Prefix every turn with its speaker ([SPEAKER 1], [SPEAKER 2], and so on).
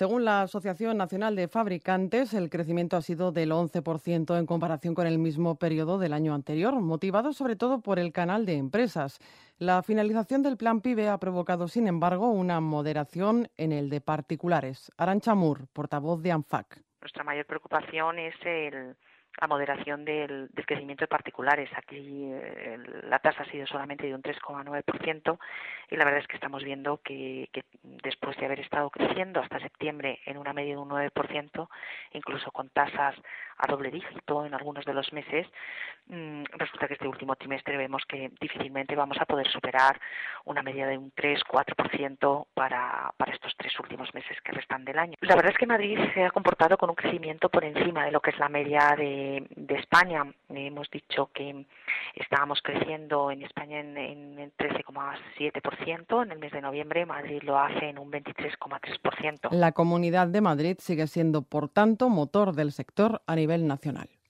[SPEAKER 1] Según la Asociación Nacional de Fabricantes, el crecimiento ha sido del 11% en comparación con el mismo periodo del año anterior, motivado sobre todo por el canal de empresas. La finalización del plan PYME ha provocado, sin embargo, una moderación en el de particulares. Arantxa Mur, portavoz de ANFAC.
[SPEAKER 2] Nuestra mayor preocupación es la moderación del crecimiento de particulares. Aquí la tasa ha sido solamente de un 3,9% y la verdad es que estamos viendo que después de haber estado creciendo hasta septiembre en una media de un 9%, incluso con tasas a doble dígito en algunos de los meses, resulta que este último trimestre vemos que difícilmente vamos a poder superar una media de un 3-4% para estos 3 últimos meses que restan del año. La verdad es que Madrid se ha comportado con un crecimiento por encima de lo que es la media de España. Hemos dicho que estábamos creciendo en España en el 13,7%, en el mes de noviembre Madrid lo hace en un 23,3%.
[SPEAKER 1] La Comunidad de Madrid sigue siendo, por tanto, motor del sector a nivel nacional.